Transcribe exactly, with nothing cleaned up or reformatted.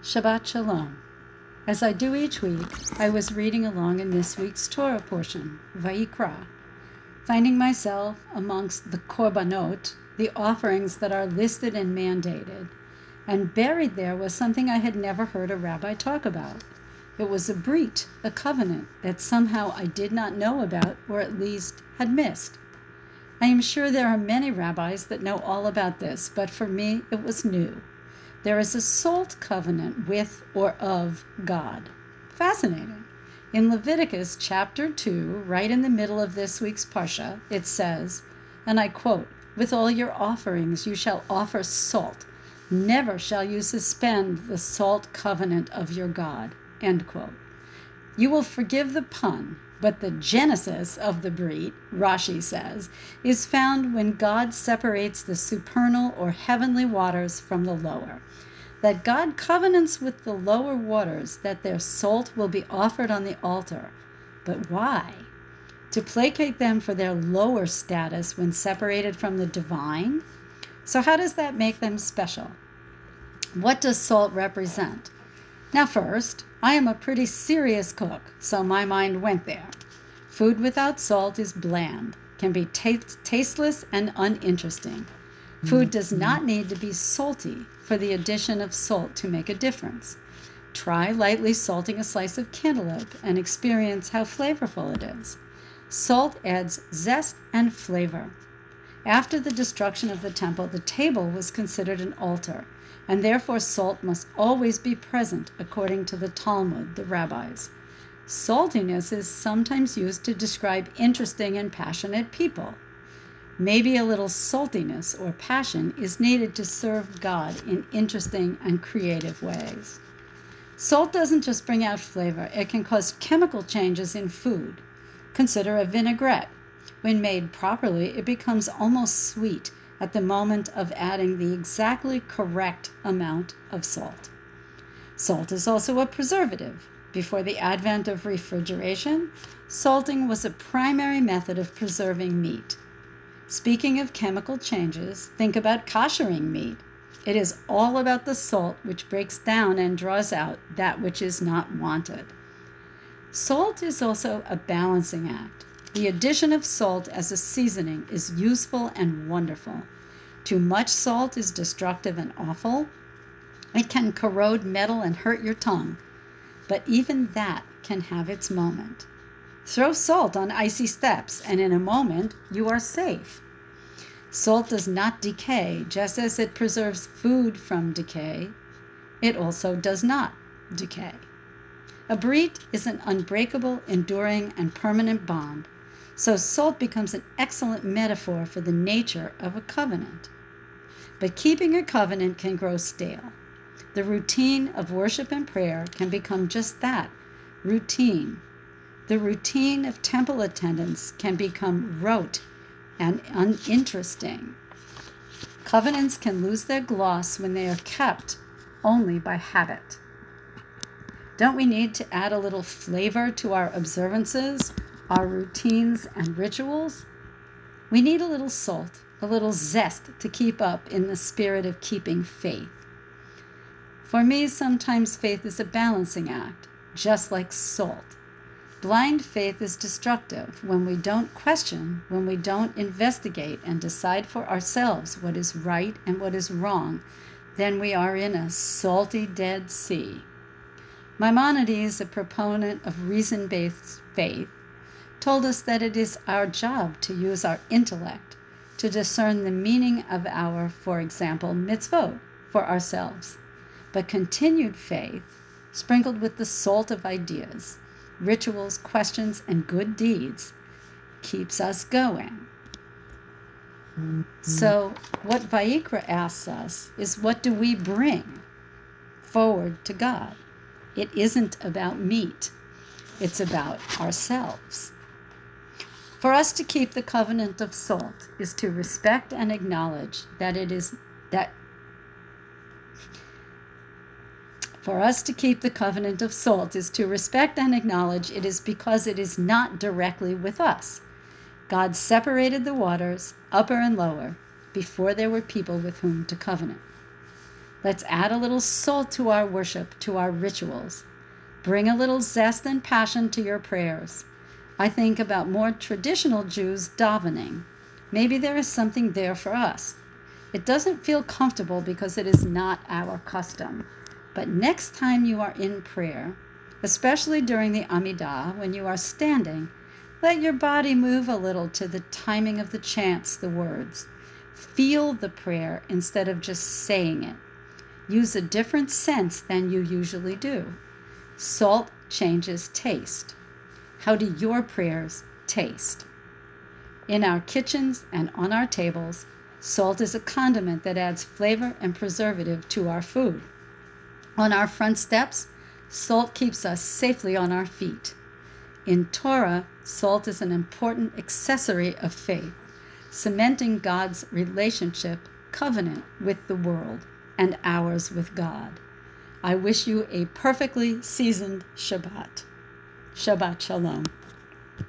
Shabbat Shalom. As I do each week, I was reading along in this week's Torah portion, Vayikra, finding myself amongst the korbanot, the offerings that are listed and mandated, and buried there was something I had never heard a rabbi talk about. It was a brit, a covenant, that somehow I did not know about, or at least had missed. I am sure there are many rabbis that know all about this, but for me it was new. There is a salt covenant with or of God. Fascinating. In Leviticus chapter two, right in the middle of this week's Parsha, it says, and I quote, "With all your offerings you shall offer salt. Never shall you suspend the salt covenant of your God." End quote. You will forgive the pun, but the genesis of the brit, Rashi says, is found when God separates the supernal or heavenly waters from the lower. That God covenants with the lower waters that their salt will be offered on the altar. But why? To placate them for their lower status when separated from the divine? So how does that make them special? What does salt represent? Now first, I am a pretty serious cook, so my mind went there. Food without salt is bland, can be taste, tasteless and uninteresting. Food does not need to be salty for the addition of salt to make a difference. Try lightly salting a slice of cantaloupe and experience how flavorful it is. Salt adds zest and flavor. After the destruction of the temple, the table was considered an altar, and therefore salt must always be present according to the Talmud, the rabbis. Saltiness is sometimes used to describe interesting and passionate people. Maybe a little saltiness or passion is needed to serve God in interesting and creative ways. Salt doesn't just bring out flavor, it can cause chemical changes in food. Consider a vinaigrette. When made properly, it becomes almost sweet at the moment of adding the exactly correct amount of salt. Salt is also a preservative. Before the advent of refrigeration, salting was a primary method of preserving meat. Speaking of chemical changes, think about koshering meat. It is all about the salt which breaks down and draws out that which is not wanted. Salt is also a balancing act. The addition of salt as a seasoning is useful and wonderful. Too much salt is destructive and awful. It can corrode metal and hurt your tongue, but even that can have its moment. Throw salt on icy steps, and in a moment, you are safe. Salt does not decay, just as it preserves food from decay. It also does not decay. A brit is an unbreakable, enduring, and permanent bond, so salt becomes an excellent metaphor for the nature of a covenant. But keeping a covenant can grow stale. The routine of worship and prayer can become just that, routine. The routine of temple attendance can become rote and uninteresting. Covenants can lose their gloss when they are kept only by habit. Don't we need to add a little flavor to our observances, our routines and rituals? We need a little salt, a little zest to keep up in the spirit of keeping faith. For me, sometimes faith is a balancing act, just like salt. Blind faith is destructive when we don't question, when we don't investigate and decide for ourselves what is right and what is wrong. Then we are in a salty Dead Sea. Maimonides, a proponent of reason-based faith, told us that it is our job to use our intellect to discern the meaning of our, for example, mitzvot for ourselves. But continued faith, sprinkled with the salt of ideas, rituals, questions, and good deeds, keeps us going. Mm-hmm. So what Vayikra asks us is, what do we bring forward to God? It isn't about meat. It's about ourselves. For us to keep the covenant of salt is to respect and acknowledge that it is that For us to keep the covenant of salt is to respect and acknowledge it is because it is not directly with us. God separated the waters, upper and lower, before there were people with whom to covenant. Let's add a little salt to our worship, to our rituals. Bring a little zest and passion to your prayers. I think about more traditional Jews davening. Maybe there is something there for us. It doesn't feel comfortable because it is not our custom. But next time you are in prayer, especially during the Amidah, when you are standing, let your body move a little to the timing of the chants, the words. Feel the prayer instead of just saying it. Use a different sense than you usually do. Salt changes taste. How do your prayers taste? In our kitchens and on our tables, salt is a condiment that adds flavor and preservative to our food. On our front steps, salt keeps us safely on our feet. In Torah, salt is an important accessory of faith, cementing God's relationship, covenant with the world, and ours with God. I wish you a perfectly seasoned Shabbat. Shabbat Shalom.